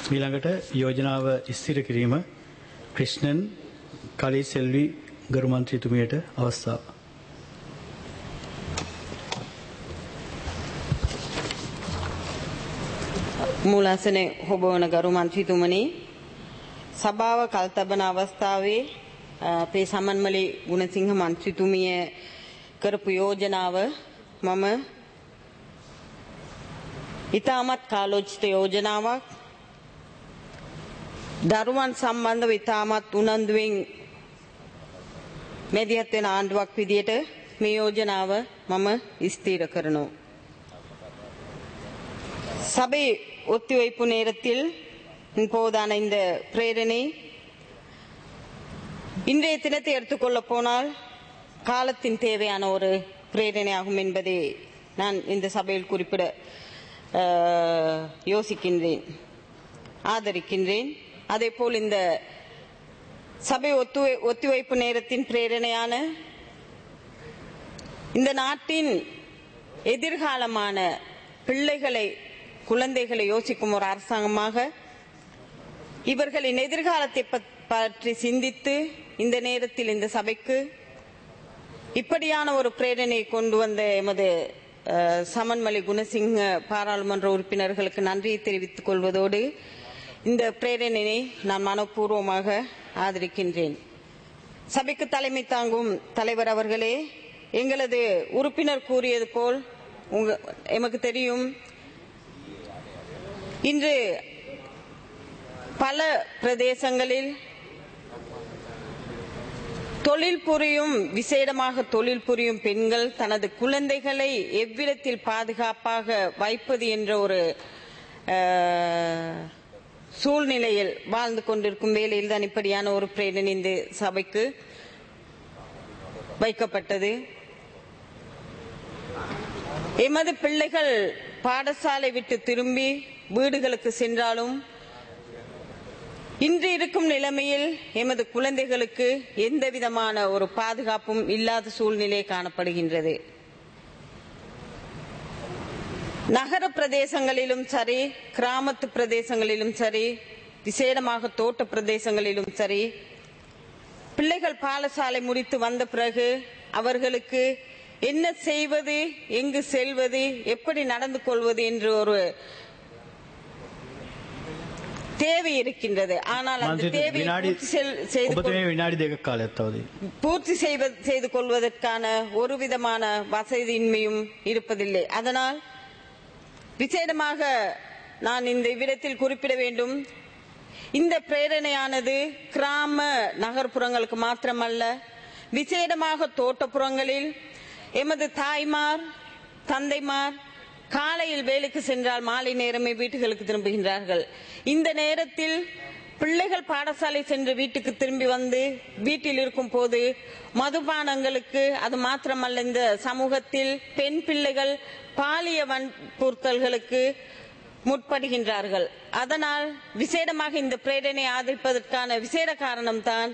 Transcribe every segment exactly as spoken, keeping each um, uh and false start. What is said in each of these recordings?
මීළඟට යෝජනාව ස්ථිර කිරීම ක්‍රිෂ්ණන් කලීසෙල්වි ගරු මන්ත්‍රීතුමියට අවස්ථාව. මූලාසනයේ හොබවන ගරු මන්ත්‍රීතුමනි, සභාව කල්තබන අවස්ථාවේ අපේ සමන්මලි ගුණසිංහ මන්ත්‍රීතුමිය කරපු යෝජනාව මම ඉතාමත් කාලෝචිත යෝජනාවක්, දරුවන් සම්බන්ධව ඉතාමත් උනන්දුවෙන් මැදිහත් වෙන ආණ්ඩුවක් විදියට මේ යෝජනාව මම ස්ථීර කරනවා. சபை ஒத்திவைப்பு நேரத்தில் இப்போதான இந்த பிரேரணை இன்றைய தினத்தை எடுத்துக்கொள்ள போனால் காலத்தின் தேவையான ஒரு பிரேரணையாகும் என்பதை நான் இந்த சபையில் குறிப்பிட யோசிக்கின்றேன், ஆதரிக்கின்றேன். அதேபோல் இந்த சபை ஒத்துவை ஒத்திவைப்பு நேரத்தின் பிரேரணையான இந்த நாட்டின் எதிர்காலமான பிள்ளைகளை குழந்தைகளை யோசிக்கும் ஒரு அரசாங்கமாக இவர்களின் எதிர்காலத்தை பற்றி சிந்தித்து இந்த நேரத்தில் இந்த சபைக்கு இப்படியான ஒரு பிரேரணை கொண்டு வந்த எமது சமன்மலி குணசிங்க பாராளுமன்ற உறுப்பினர்களுக்கு நன்றியை தெரிவித்துக் கொள்வதோடு இந்த பிரேரணையை நான் மனப்பூர்வமாக ஆதரிக்கின்றேன். சபைக்கு தலைமை தாங்கும் தலைவர் அவர்களே, எங்களது உறுப்பினர் கூறியது போல் எமக்கு தெரியும், இன்று பல பிரதேசங்களில் தொழில் புரியும் விசேடமாக தொழில் புரியும் பெண்கள் தனது குழந்தைகளை எவ்விடத்தில் பாதுகாப்பாக வைப்பது என்ற ஒரு சூழ்நிலையில் வாழ்ந்து கொண்டிருக்கும் வேளையில் தான் இப்படியான ஒரு பிரேரணை இந்த சபைக்கு வைக்கப்பட்டது. எமது பிள்ளைகள் பாடசாலை விட்டு திரும்பி வீடுகளுக்கு சென்றாலும் இன்று இருக்கும் நிலைமையில் எமது குழந்தைகளுக்கு எந்த விதமான ஒரு பாதுகாப்பும் இல்லாத சூழ்நிலை காணப்படுகின்றது. நகர பிரதேசங்களிலும் சரி, கிராமத்து பிரதேசங்களிலும் சரி, விசேடமாக தோட்ட பிரதேசங்களிலும் சரி, பிள்ளைகள் பாடசாலை முடித்து வந்த பிறகு அவர்களுக்கு என்ன செய்வது, எங்கு செல்வது, எப்படி நடந்து கொள்வது என்று ஒரு தேவை இருக்கின்றது. ஆனால் அந்த தேவை பூர்த்தி செய்து கொள்வதற்கான ஒரு விதமான வசதியின்மையும் இருப்பதில்லை. அதனால் விசேடமாக நான் இந்த விடத்தில் குறிப்பிட வேண்டும், இந்த பிரேரணையானது கிராம நகர்ப்புறங்களுக்கு மாத்திரமல்ல, விசேடமாக தோட்டப்புறங்களில் எமது தாய்மார் தந்தைமார் காலையில் வேலைக்கு சென்றால் மாலை நேரமே வீட்டுகளுக்கு திரும்புகின்றார்கள். இந்த நேரத்தில் பிள்ளைகள் பாடசாலை சென்று வீட்டுக்கு திரும்பி வந்து வீட்டில் இருக்கும் போது மதுபானங்களுக்கு, அது மாத்திரமல்ல இந்த சமூகத்தில் பெண் பிள்ளைகள் பாலிய வன்புறுத்தல்களுக்கு முற்படுகின்றார்கள். அதனால் விசேடமாக இந்த பிரேரணை ஆதரிப்பதற்கான விசேட காரணம்தான்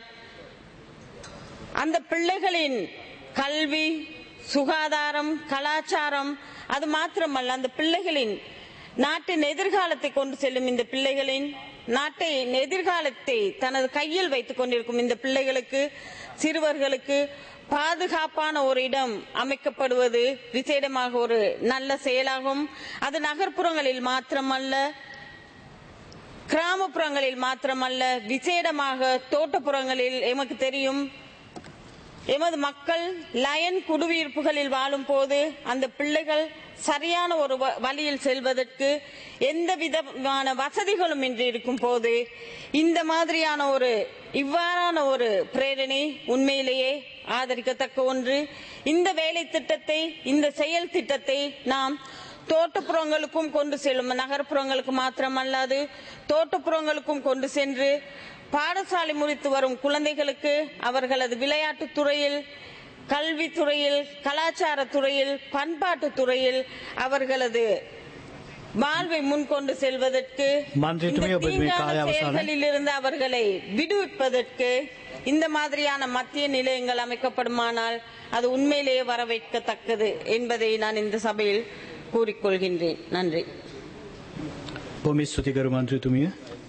அந்த பிள்ளைகளின் கல்வி, சுகாதாரம், கலாச்சாரம், அது மாத்திரமல்ல அந்த பிள்ளைகளின் நாட்டின் எதிர்காலத்தை கொண்டு செல்லும் இந்த பிள்ளைகளின் நாட்டின் எதிர்காலத்தை தனது கையில் வைத்துக் கொண்டிருக்கும் இந்த பிள்ளைகளுக்கு, சிறுவர்களுக்கு பாதுகாப்பான ஒரு இடம் அமைக்கப்படுவது விசேடமாக ஒரு நல்ல செயலாகும். அது நகர்ப்புறங்களில் மாத்திரமல்ல, கிராமப்புறங்களில் மாத்திரமல்ல, விசேடமாக தோட்டப்புறங்களில் எமக்கு தெரியும், எமது மக்கள் லயன் குடியிருப்புகளில் வாழும் போது அந்த பிள்ளைகள் சரியான ஒரு வழியில் செல்வதற்கு எந்த விதமான வசதிகளும் இன்றி இருக்கும் போது இந்த மாதிரியான ஒரு இவ்வாறான ஒரு பிரேரணை உண்மையிலேயே ஆதரிக்கத்தக்க ஒன்று. இந்த வேலை திட்டத்தை, இந்த செயல் திட்டத்தை நாம் தோட்டப்புறங்களுக்கும் கொண்டு செல்லும், நகர்ப்புறங்களுக்கு மாத்திரமல்லாது தோட்டப்புறங்களுக்கும் கொண்டு சென்று பாடசாலை முடித்து வரும் குழந்தைகளுக்கு அவர்களது விளையாட்டு துறையில், கல்வித்துறையில், கலாச்சார துறையில், பண்பாட்டு துறையில் அவர்களது வாழ்வை முன்கொண்டு செல்வதற்கு, செயல்களில் இருந்து அவர்களை விடுவிப்பதற்கு இந்த மாதிரியான மத்திய நிலையங்கள் அமைக்கப்படுமானால் அது உண்மையிலேயே வரவேற்கத்தக்கது என்பதை நான் இந்த சபையில் கூறிக்கொள்கின்றேன். நன்றி. பொமி ஸ்துதிகரு மந்திரிතුමිය